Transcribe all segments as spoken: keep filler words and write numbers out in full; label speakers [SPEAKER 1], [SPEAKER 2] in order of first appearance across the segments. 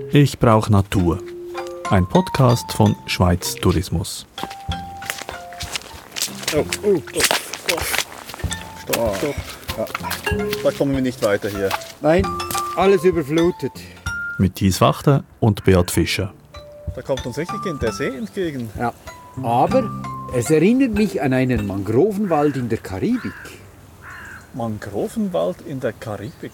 [SPEAKER 1] Ich brauche Natur. Ein Podcast von Schweiz Tourismus.
[SPEAKER 2] Oh, oh, oh, stopp. Stopp, stopp. Ja. Da kommen wir nicht weiter hier.
[SPEAKER 3] Nein, alles überflutet.
[SPEAKER 1] Mit Thies Wachter und Beat Fischer.
[SPEAKER 2] Da kommt uns wirklich der See entgegen.
[SPEAKER 3] Ja, aber es erinnert mich an einen Mangrovenwald in der Karibik.
[SPEAKER 2] Mangrovenwald in der Karibik?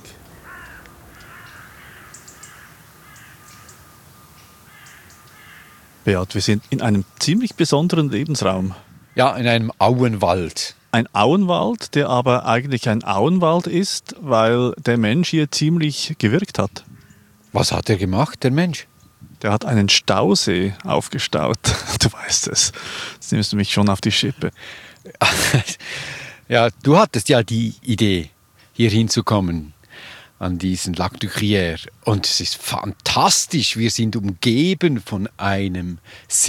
[SPEAKER 1] Beat, wir sind in einem ziemlich besonderen Lebensraum.
[SPEAKER 4] Ja, in einem Auenwald.
[SPEAKER 1] Ein Auenwald, der aber eigentlich ein Auenwald ist, weil der Mensch hier ziemlich gewirkt hat.
[SPEAKER 4] Was hat er gemacht, der Mensch?
[SPEAKER 1] Der hat einen Stausee aufgestaut. Du weißt es. Jetzt nimmst du mich schon auf die Schippe.
[SPEAKER 4] Ja, du hattest ja die Idee, hier hinzukommen, an diesen Lac du Crier. Und es ist fantastisch. Wir sind umgeben von einem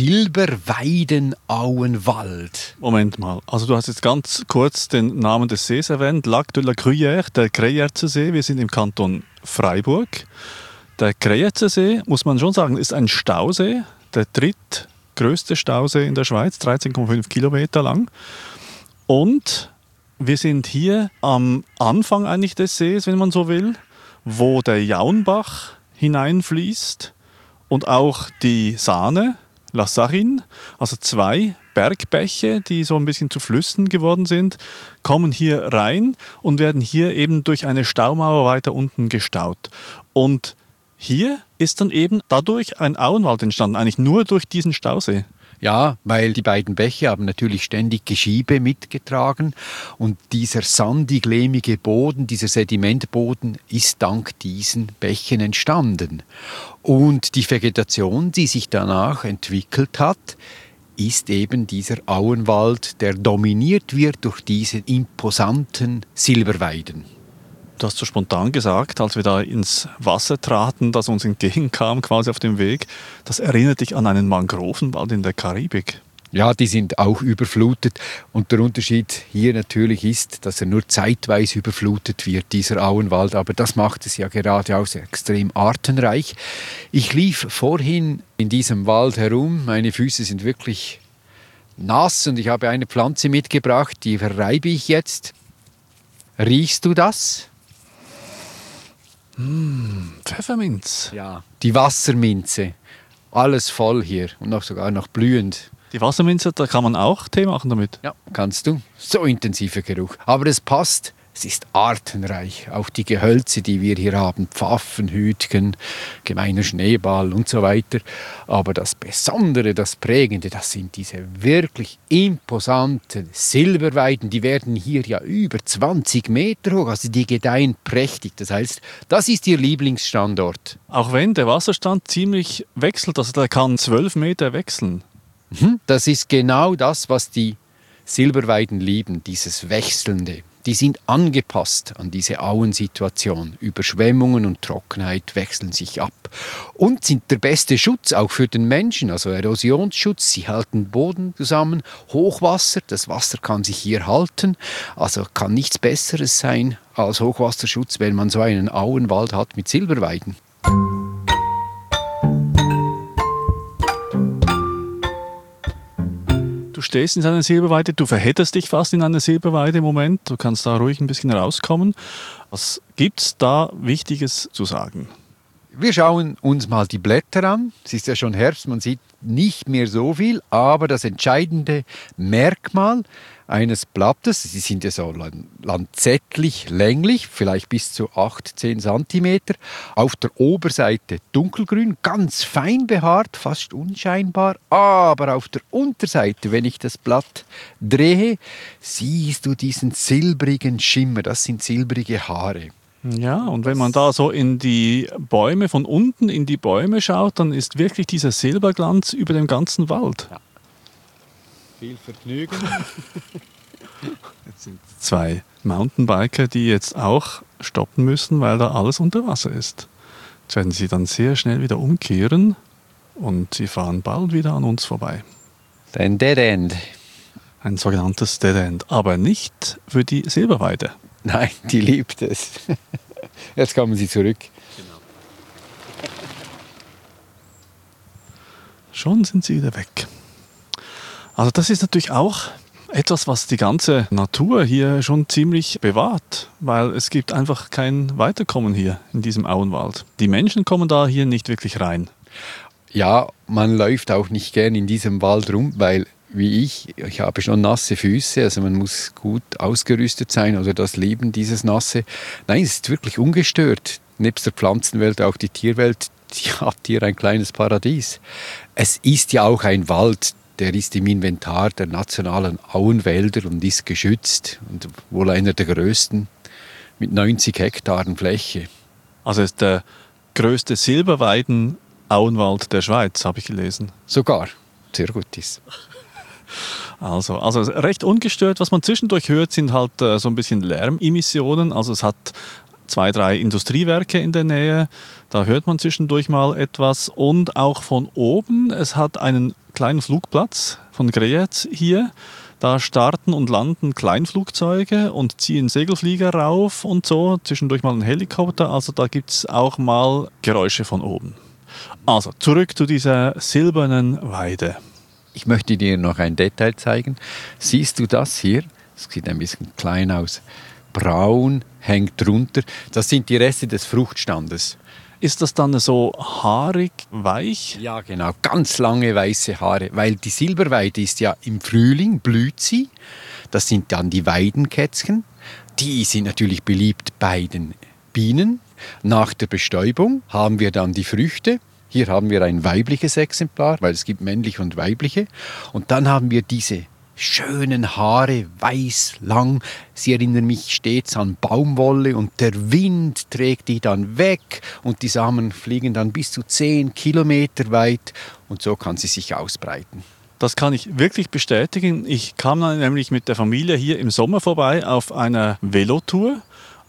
[SPEAKER 4] Silberweidenauenwald.
[SPEAKER 1] Moment mal. Also du hast jetzt ganz kurz den Namen des Sees erwähnt. Lac de la Gruyère, der Greyerzer See. Wir sind im Kanton Freiburg. Der Greyerzer See, muss man schon sagen, ist ein Stausee. Der drittgrößte Stausee in der Schweiz, dreizehn Komma fünf Kilometer lang. Und wir sind hier am Anfang eigentlich des Sees, wenn man so will, wo der Jaunbach hineinfließt und auch die Saane, La Sarine, also zwei Bergbäche, die so ein bisschen zu Flüssen geworden sind, kommen hier rein und werden hier eben durch eine Staumauer weiter unten gestaut. Und hier ist dann eben dadurch ein Auenwald entstanden, eigentlich nur durch diesen Stausee.
[SPEAKER 4] Ja, weil die beiden Bäche haben natürlich ständig Geschiebe mitgetragen und dieser sandig-lehmige Boden, dieser Sedimentboden ist dank diesen Bächen entstanden. Und die Vegetation, die sich danach entwickelt hat, ist eben dieser Auenwald, der dominiert wird durch diese imposanten Silberweiden.
[SPEAKER 1] Du hast so spontan gesagt, als wir da ins Wasser traten, das uns entgegenkam, quasi auf dem Weg, das erinnert dich an einen Mangrovenwald in der Karibik.
[SPEAKER 4] Ja, die sind auch überflutet und der Unterschied hier natürlich ist, dass er nur zeitweise überflutet wird, dieser Auenwald, aber das macht es ja gerade auch sehr extrem artenreich. Ich lief vorhin in diesem Wald herum, meine Füße sind wirklich nass und ich habe eine Pflanze mitgebracht, die verreibe ich jetzt. Riechst du das?
[SPEAKER 1] Mmh, Pfefferminz.
[SPEAKER 4] Ja, die Wasserminze. Alles voll hier und noch sogar noch blühend.
[SPEAKER 1] Die Wasserminze, da kann man auch Tee machen damit.
[SPEAKER 4] Ja, kannst du. So intensiver Geruch. Aber es passt. Es ist artenreich. Auch die Gehölze, die wir hier haben, Pfaffen, Hütgen, gemeiner Schneeball und so weiter. Aber das Besondere, das Prägende, das sind diese wirklich imposanten Silberweiden. Die werden hier ja über zwanzig Meter hoch. Also die gedeihen prächtig. Das heißt, das ist ihr Lieblingsstandort.
[SPEAKER 1] Auch wenn der Wasserstand ziemlich wechselt, also der kann zwölf Meter wechseln.
[SPEAKER 4] Das ist genau das, was die Silberweiden lieben, dieses Wechselnde. Die sind angepasst an diese Auensituation. Überschwemmungen und Trockenheit wechseln sich ab und sind der beste Schutz auch für den Menschen, also Erosionsschutz. Sie halten Boden zusammen, Hochwasser, das Wasser kann sich hier halten. Also kann nichts Besseres sein als Hochwasserschutz, wenn man so einen Auenwald hat mit Silberweiden.
[SPEAKER 1] Du stehst in einer Silberweide, du verhedderst dich fast in einer Silberweide im Moment. Du kannst da ruhig ein bisschen rauskommen. Was gibt es da Wichtiges zu sagen?
[SPEAKER 4] Wir schauen uns mal die Blätter an. Es ist ja schon Herbst, man sieht nicht mehr so viel, aber das entscheidende Merkmal eines Blattes, sie sind ja so lanzettlich länglich, vielleicht bis zu acht bis zehn Zentimeter, auf der Oberseite dunkelgrün, ganz fein behaart, fast unscheinbar, aber auf der Unterseite, wenn ich das Blatt drehe, siehst du diesen silbrigen Schimmer, das sind silbrige Haare.
[SPEAKER 1] Ja, und wenn man da so in die Bäume, von unten in die Bäume schaut, dann ist wirklich dieser Silberglanz über dem ganzen Wald.
[SPEAKER 4] Ja. Viel Vergnügen.
[SPEAKER 1] Jetzt sind zwei Mountainbiker, die jetzt auch stoppen müssen, weil da alles unter Wasser ist. Jetzt werden sie dann sehr schnell wieder umkehren und sie fahren bald wieder an uns vorbei.
[SPEAKER 4] Ein Dead End.
[SPEAKER 1] Ein sogenanntes Dead End, aber nicht für die Silberweide.
[SPEAKER 4] Nein, die liebt es. Jetzt kommen sie zurück.
[SPEAKER 1] Schon sind sie wieder weg. Also das ist natürlich auch etwas, was die ganze Natur hier schon ziemlich bewahrt, weil es gibt einfach kein Weiterkommen hier in diesem Auenwald. Die Menschen kommen da hier nicht wirklich rein.
[SPEAKER 4] Ja, man läuft auch nicht gern in diesem Wald rum, weil wie ich, ich habe schon nasse Füße, also man muss gut ausgerüstet sein oder das Leben dieses Nasse. Nein, es ist wirklich ungestört. Nebst der Pflanzenwelt auch die Tierwelt, die hat hier ein kleines Paradies. Es ist ja auch ein Wald, der ist im Inventar der nationalen Auenwälder und ist geschützt und wohl einer der größten mit neunzig Hektaren Fläche.
[SPEAKER 1] Also es ist der größte Silberweiden-Auenwald der Schweiz, habe ich gelesen.
[SPEAKER 4] Sogar, sehr gut ist.
[SPEAKER 1] Also, also recht ungestört. Was man zwischendurch hört, sind halt äh, so ein bisschen Lärmemissionen. Also es hat zwei, drei Industriewerke in der Nähe. Da hört man zwischendurch mal etwas. Und auch von oben, es hat einen kleinen Flugplatz von Greyerz hier. Da starten und landen Kleinflugzeuge und ziehen Segelflieger rauf und so. Zwischendurch mal ein Helikopter. Also da gibt es auch mal Geräusche von oben. Also zurück zu dieser silbernen Weide.
[SPEAKER 4] Ich möchte dir noch ein Detail zeigen. Siehst du das hier? Das sieht ein bisschen klein aus. Braun hängt drunter. Das sind die Reste des Fruchtstandes.
[SPEAKER 1] Ist das dann so haarig, weich?
[SPEAKER 4] Ja, genau. Ganz lange weiße Haare. Weil die Silberweide ist ja im Frühling, blüht sie. Das sind dann die Weidenkätzchen. Die sind natürlich beliebt bei den Bienen. Nach der Bestäubung haben wir dann die Früchte. Hier haben wir ein weibliches Exemplar, weil es gibt männliche und weibliche. Und dann haben wir diese schönen Haare, weiß, lang. Sie erinnern mich stets an Baumwolle und der Wind trägt die dann weg und die Samen fliegen dann bis zu zehn Kilometer weit und so kann sie sich ausbreiten.
[SPEAKER 1] Das kann ich wirklich bestätigen. Ich kam dann nämlich mit der Familie hier im Sommer vorbei auf einer Velotour.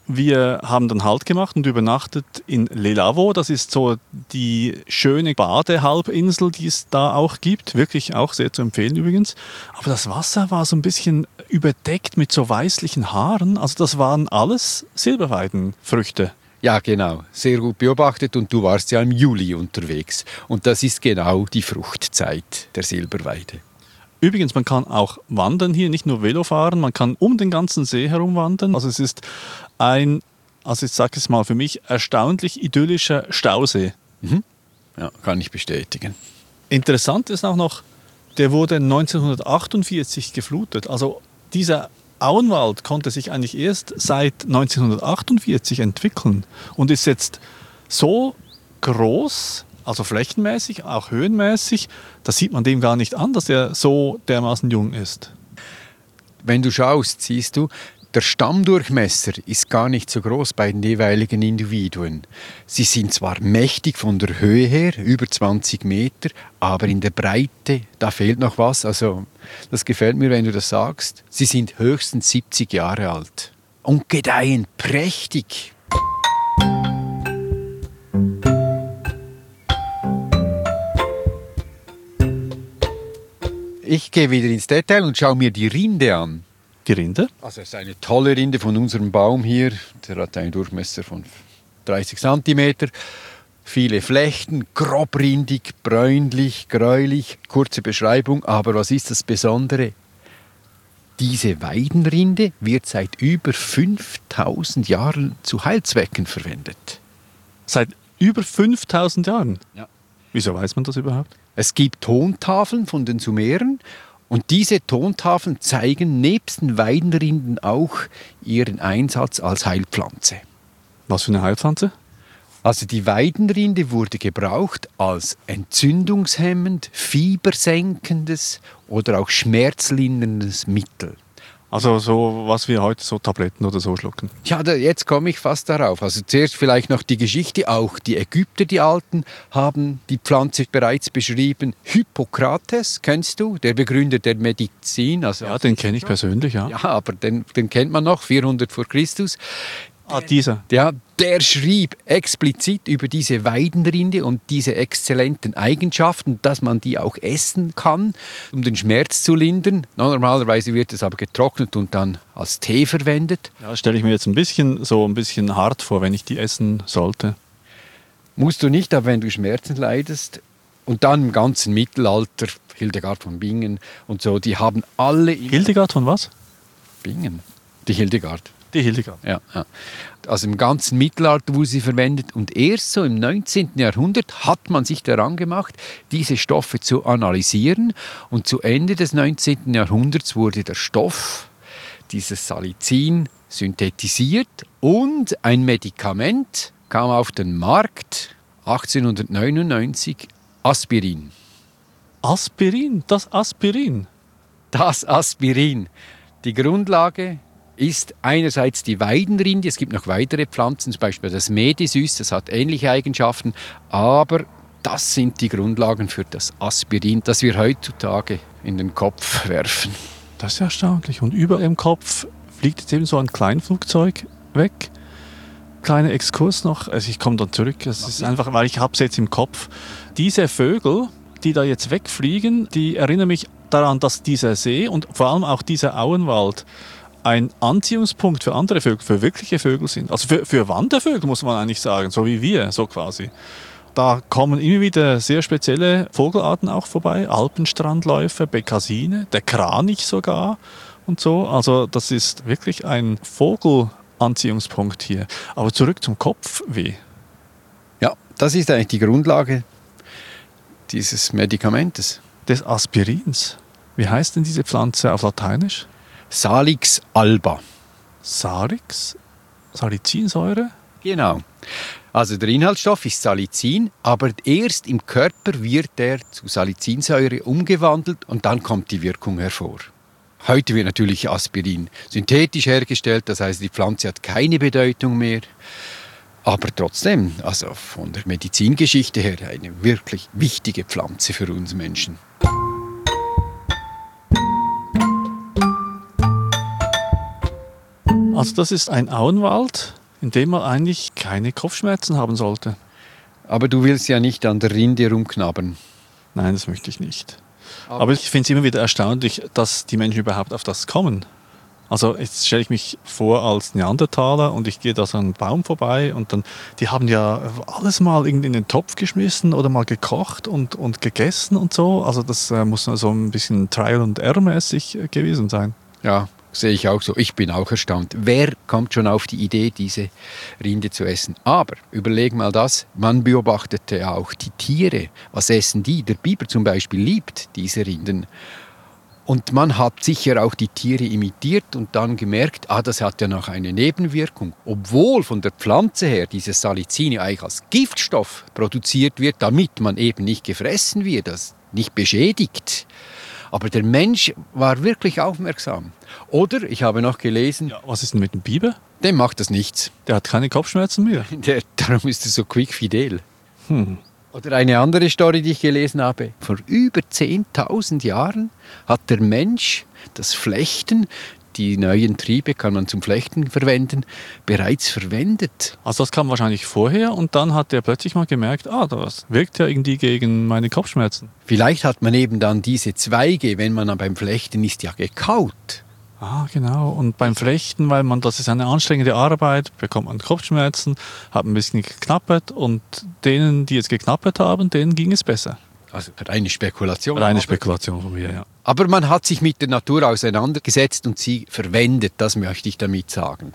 [SPEAKER 1] Wir haben dann Halt gemacht und übernachtet in Le Lavo. Das ist so die schöne Badehalbinsel, die es da auch gibt. Wirklich auch sehr zu empfehlen übrigens. Aber das Wasser war so ein bisschen überdeckt mit so weißlichen Haaren. Also das waren alles Silberweidenfrüchte.
[SPEAKER 4] Ja, genau. Sehr gut beobachtet und du warst ja im Juli unterwegs. Und das ist genau die Fruchtzeit der Silberweide.
[SPEAKER 1] Übrigens, man kann auch wandern hier, nicht nur Velo fahren, man kann um den ganzen See herum wandern. Also es ist ein, also ich sage es mal für mich, erstaunlich idyllischer Stausee.
[SPEAKER 4] Mhm. Ja, kann ich bestätigen.
[SPEAKER 1] Interessant ist auch noch, der wurde neunzehnhundertachtundvierzig geflutet. Also dieser Auenwald konnte sich eigentlich erst seit neunzehnhundertachtundvierzig entwickeln und ist jetzt so groß, also flächenmäßig, auch höhenmäßig, da sieht man dem gar nicht an, dass er so dermaßen jung ist.
[SPEAKER 4] Wenn du schaust, siehst du, der Stammdurchmesser ist gar nicht so groß bei den jeweiligen Individuen. Sie sind zwar mächtig von der Höhe her, über zwanzig Meter, aber in der Breite, da fehlt noch was. Also, das gefällt mir, wenn du das sagst. Sie sind höchstens siebzig Jahre alt und gedeihen prächtig. Ich gehe wieder ins Detail und schaue mir die Rinde an.
[SPEAKER 1] Die Rinde?
[SPEAKER 4] Also es ist eine tolle Rinde von unserem Baum hier. Der hat einen Durchmesser von dreißig Zentimeter. Viele Flechten, grobrindig, bräunlich, gräulich. Kurze Beschreibung, aber was ist das Besondere? Diese Weidenrinde wird seit über fünftausend Jahren zu Heilzwecken verwendet.
[SPEAKER 1] Seit über fünftausend Jahren?
[SPEAKER 4] Ja.
[SPEAKER 1] Wieso weiß man das überhaupt?
[SPEAKER 4] Es gibt Tontafeln von den Sumeren und diese Tontafeln zeigen nebst den Weidenrinden auch ihren Einsatz als Heilpflanze.
[SPEAKER 1] Was für eine Heilpflanze?
[SPEAKER 4] Also die Weidenrinde wurde gebraucht als entzündungshemmend, fiebersenkendes oder auch schmerzlinderndes Mittel.
[SPEAKER 1] Also so, was wir heute so Tabletten oder so schlucken.
[SPEAKER 4] Ja, da, jetzt komme ich fast darauf. Also zuerst vielleicht noch die Geschichte. Auch die Ägypter, die Alten, haben die Pflanze bereits beschrieben. Hippokrates, kennst du? Der Begründer der Medizin. Also
[SPEAKER 1] Ja, den kenne ich persönlich, ja.
[SPEAKER 4] Ja, aber den, den kennt man noch, vierhundert vor Christus.
[SPEAKER 1] Ah, dieser.
[SPEAKER 4] Ja, der schrieb explizit über diese Weidenrinde und diese exzellenten Eigenschaften, dass man die auch essen kann, um den Schmerz zu lindern. Normalerweise wird es aber getrocknet und dann als Tee verwendet.
[SPEAKER 1] Ja, stelle ich mir jetzt ein bisschen so ein bisschen hart vor, wenn ich die essen sollte.
[SPEAKER 4] Musst du nicht, aber wenn du Schmerzen leidest, Und dann im ganzen Mittelalter, Hildegard von Bingen und so, die haben alle...
[SPEAKER 1] Hildegard von was?
[SPEAKER 4] Bingen, die Hildegard.
[SPEAKER 1] Die Hildegard.
[SPEAKER 4] Ja, ja. Also im ganzen Mittelalter wurde sie verwendet und erst so im neunzehnten Jahrhundert hat man sich daran gemacht, diese Stoffe zu analysieren und zu Ende des neunzehnten Jahrhunderts wurde der Stoff, dieses Salicin, synthetisiert und ein Medikament kam auf den Markt, achtzehnhundertneunundneunzig, Aspirin.
[SPEAKER 1] Aspirin, das Aspirin.
[SPEAKER 4] Das Aspirin. Die Grundlage ist einerseits die Weidenrinde, es gibt noch weitere Pflanzen, zum Beispiel das Medisüß, das hat ähnliche Eigenschaften, aber das sind die Grundlagen für das Aspirin, das wir heutzutage in den Kopf werfen.
[SPEAKER 1] Das ist ja erstaunlich. Und über dem Kopf fliegt jetzt eben so ein Kleinflugzeug weg. Kleiner Exkurs noch, also ich komme dann zurück, es ist einfach, weil ich habe es jetzt im Kopf. Diese Vögel, die da jetzt wegfliegen, die erinnern mich daran, dass dieser See und vor allem auch dieser Auenwald ein Anziehungspunkt für andere Vögel, für wirkliche Vögel sind. Also für, für Wandervögel muss man eigentlich sagen, so wie wir, so quasi. Da kommen immer wieder sehr spezielle Vogelarten auch vorbei, Alpenstrandläufer, Bekassine, der Kranich sogar und so. Also das ist wirklich ein Vogelanziehungspunkt hier. Aber zurück zum Kopfweh.
[SPEAKER 4] Ja, das ist eigentlich die Grundlage dieses Medikamentes.
[SPEAKER 1] Des Aspirins. Wie heißt denn diese Pflanze auf Lateinisch?
[SPEAKER 4] Salix alba.
[SPEAKER 1] Salix? Salicinsäure?
[SPEAKER 4] Genau. Also der Inhaltsstoff ist Salicin, aber erst im Körper wird er zu Salicinsäure umgewandelt und dann kommt die Wirkung hervor. Heute wird natürlich Aspirin synthetisch hergestellt, das heißt, die Pflanze hat keine Bedeutung mehr. Aber trotzdem, also von der Medizingeschichte her, eine wirklich wichtige Pflanze für uns Menschen.
[SPEAKER 1] Also das ist ein Auenwald, in dem man eigentlich keine Kopfschmerzen haben sollte.
[SPEAKER 4] Aber du willst ja nicht an der Rinde rumknabbern.
[SPEAKER 1] Nein, das möchte ich nicht. Aber, Aber ich finde es immer wieder erstaunlich, dass die Menschen überhaupt auf das kommen. Also jetzt stelle ich mich vor als Neandertaler und ich gehe da so an einem Baum vorbei und dann, die haben ja alles mal irgendwie in den Topf geschmissen oder mal gekocht und, und gegessen und so. Also das äh, muss so ein bisschen Trial and Error-mäßig äh, gewesen sein.
[SPEAKER 4] Ja, sehe ich auch so. Ich bin auch erstaunt. Wer kommt schon auf die Idee, diese Rinde zu essen? Aber überleg mal das, man beobachtete ja auch die Tiere. Was essen die? Der Biber zum Beispiel liebt diese Rinden. Und man hat sicher auch die Tiere imitiert und dann gemerkt, ah, das hat ja noch eine Nebenwirkung. Obwohl von der Pflanze her dieses Salicin eigentlich als Giftstoff produziert wird, damit man eben nicht gefressen wird, das nicht beschädigt. Aber der Mensch war wirklich aufmerksam. Oder, ich habe noch gelesen...
[SPEAKER 1] Ja, was ist denn mit dem Biber?
[SPEAKER 4] Dem macht das nichts.
[SPEAKER 1] Der hat keine Kopfschmerzen mehr.
[SPEAKER 4] Der, darum ist er so quickfidel.
[SPEAKER 1] Hm.
[SPEAKER 4] Oder eine andere Story, die ich gelesen habe. Vor über zehntausend Jahren hat der Mensch das Flechten, die neuen Triebe kann man zum Flechten verwenden, bereits verwendet.
[SPEAKER 1] Also das kam wahrscheinlich vorher und dann hat er plötzlich mal gemerkt, ah, das wirkt ja irgendwie gegen meine Kopfschmerzen.
[SPEAKER 4] Vielleicht hat man eben dann diese Zweige, wenn man dann beim Flechten ist, ja gekaut.
[SPEAKER 1] Ah, genau. Und beim Flechten, weil man, das ist eine anstrengende Arbeit, bekommt man Kopfschmerzen, hat ein bisschen geknappert und denen, die jetzt geknappert haben, denen ging es besser.
[SPEAKER 4] Also reine Spekulation.
[SPEAKER 1] Reine Spekulation von mir, ja.
[SPEAKER 4] Aber man hat sich mit der Natur auseinandergesetzt und sie verwendet, das möchte ich damit sagen.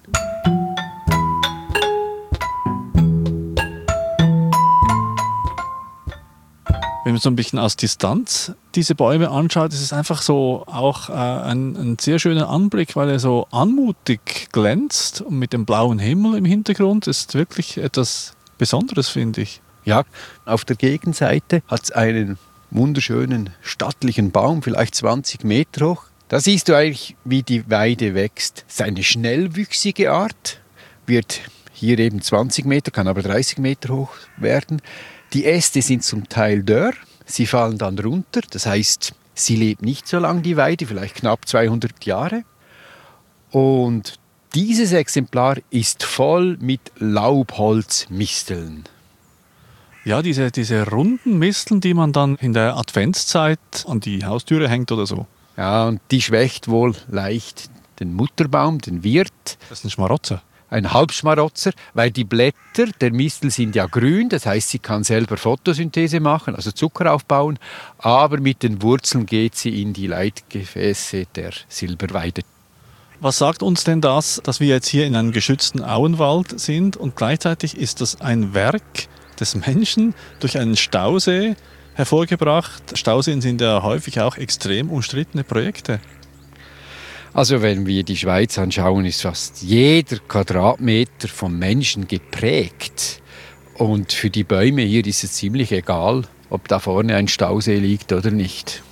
[SPEAKER 1] Wenn man so ein bisschen aus Distanz diese Bäume anschaut, ist es einfach so auch äh, ein, ein sehr schöner Anblick, weil er so anmutig glänzt und mit dem blauen Himmel im Hintergrund ist wirklich etwas Besonderes, finde ich.
[SPEAKER 4] Ja, auf der Gegenseite hat es einen wunderschönen, stattlichen Baum, vielleicht zwanzig Meter hoch. Da siehst du eigentlich, wie die Weide wächst. Es ist eine schnellwüchsige Art, wird hier eben zwanzig Meter, kann aber dreißig Meter hoch werden. Die Äste sind zum Teil dörr, sie fallen dann runter. Das heißt, sie lebt nicht so lange, die Weide, vielleicht knapp zweihundert Jahre. Und dieses Exemplar ist voll mit Laubholzmisteln.
[SPEAKER 1] Ja, diese, diese runden Misteln, die man dann in der Adventszeit an die Haustüre hängt oder so.
[SPEAKER 4] Ja, und die schwächt wohl leicht den Mutterbaum, den Wirt.
[SPEAKER 1] Das ist ein Schmarotzer.
[SPEAKER 4] ein Halbschmarotzer, weil die Blätter der Mistel sind ja grün, das heißt, sie kann selber Photosynthese machen, also Zucker aufbauen, aber mit den Wurzeln geht sie in die Leitgefäße der Silberweide.
[SPEAKER 1] Was sagt uns denn das, dass wir jetzt hier in einem geschützten Auenwald sind und gleichzeitig ist das ein Werk des Menschen durch einen Stausee hervorgebracht? Stauseen sind ja häufig auch extrem umstrittene Projekte.
[SPEAKER 4] Also wenn wir die Schweiz anschauen, ist fast jeder Quadratmeter vom Menschen geprägt. Und für die Bäume hier ist es ziemlich egal, ob da vorne ein Stausee liegt oder nicht.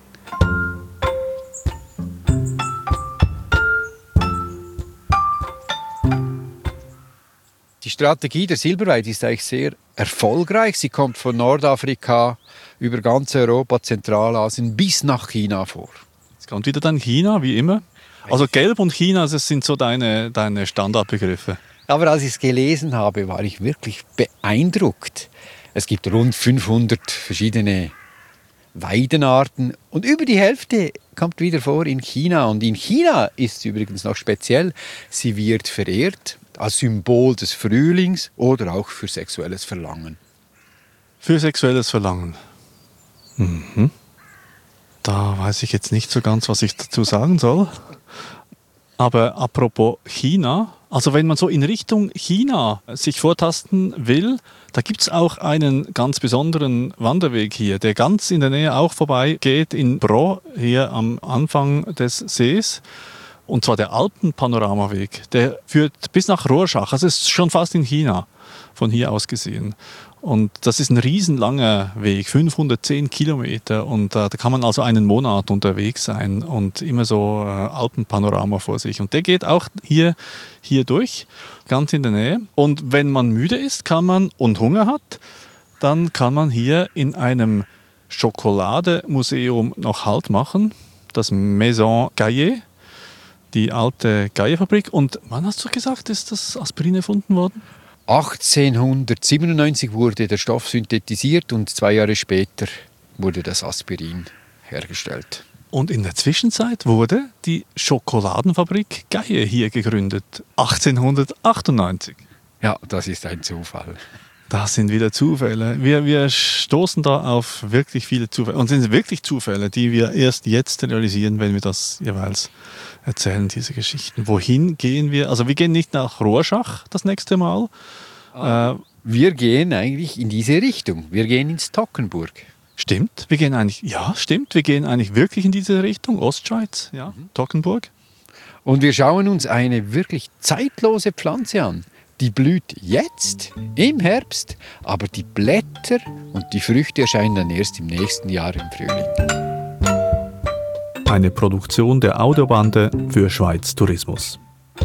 [SPEAKER 4] Die Strategie der Silberweide ist eigentlich sehr erfolgreich. Sie kommt von Nordafrika über ganz Europa, Zentralasien bis nach China vor.
[SPEAKER 1] Jetzt kommt wieder dann China, wie immer. Also Gelb und China, das sind so deine, deine Standardbegriffe.
[SPEAKER 4] Aber als ich es gelesen habe, war ich wirklich beeindruckt. Es gibt rund fünfhundert verschiedene Weidenarten und über die Hälfte kommt wieder vor in China. Und in China ist es übrigens noch speziell, sie wird verehrt als Symbol des Frühlings oder auch für sexuelles Verlangen.
[SPEAKER 1] Für sexuelles Verlangen. Mhm. Da weiß ich jetzt nicht so ganz, was ich dazu sagen soll. Aber apropos China, also wenn man so in Richtung China sich vortasten will, da gibt es auch einen ganz besonderen Wanderweg hier, der ganz in der Nähe auch vorbei geht in Bro, hier am Anfang des Sees. Und zwar der Alpenpanoramaweg, der führt bis nach Rorschach, also es ist schon fast in China, von hier aus gesehen. Und das ist ein riesenlanger Weg, fünfhundertzehn Kilometer. Und äh, da kann man also einen Monat unterwegs sein und immer so äh, Alpenpanorama vor sich. Und der geht auch hier, hier durch, ganz in der Nähe. Und wenn man müde ist, kann man und Hunger hat, dann kann man hier in einem Schokolademuseum noch Halt machen. Das Maison Gaillet, die alte Gaillet-Fabrik. Und wann hast du gesagt, ist das Aspirin erfunden worden?
[SPEAKER 4] achtzehnhundertsiebenundneunzig wurde der Stoff synthetisiert und zwei Jahre später wurde das Aspirin hergestellt.
[SPEAKER 1] Und in der Zwischenzeit wurde die Schokoladenfabrik Gaillet hier gegründet, achtzehnhundertachtundneunzig.
[SPEAKER 4] Ja, das ist ein Zufall.
[SPEAKER 1] Das sind wieder Zufälle. Wir, wir stoßen da auf wirklich viele Zufälle. Und es sind wirklich Zufälle, die wir erst jetzt realisieren, wenn wir das jeweils erzählen, diese Geschichten. Wohin gehen wir? Also wir gehen nicht nach Rorschach das nächste Mal.
[SPEAKER 4] Ah. Äh, wir gehen eigentlich in diese Richtung. Wir gehen ins Toggenburg.
[SPEAKER 1] Stimmt, wir gehen eigentlich, ja, stimmt, wir gehen eigentlich wirklich in diese Richtung, Ostschweiz, ja, mhm. Toggenburg.
[SPEAKER 4] Und wir schauen uns eine wirklich zeitlose Pflanze an. Die blüht jetzt im Herbst, aber die Blätter und die Früchte erscheinen dann erst im nächsten Jahr im Frühling.
[SPEAKER 1] Eine Produktion der Audiobande für Schweiz Tourismus.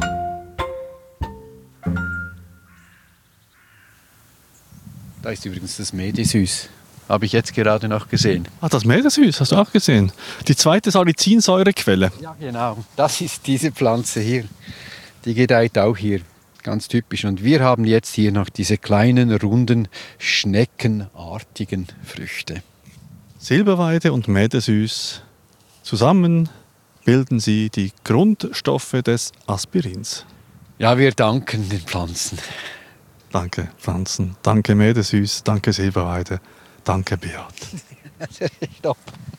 [SPEAKER 4] Da ist übrigens das Medisüß. Habe ich jetzt gerade noch gesehen.
[SPEAKER 1] Ah, das Medisüß, hast du auch gesehen? Die zweite Salicinsäurequelle.
[SPEAKER 4] Ja, genau. Das ist diese Pflanze hier. Die gedeiht auch hier. Ganz typisch. Und wir haben jetzt hier noch diese kleinen, runden, schneckenartigen Früchte.
[SPEAKER 1] Silberweide und Medisüß. Zusammen bilden sie die Grundstoffe des Aspirins.
[SPEAKER 4] Ja, wir danken den Pflanzen.
[SPEAKER 1] Danke Pflanzen, danke Medisüß, danke Silberweide, danke Beat.
[SPEAKER 4] Stopp.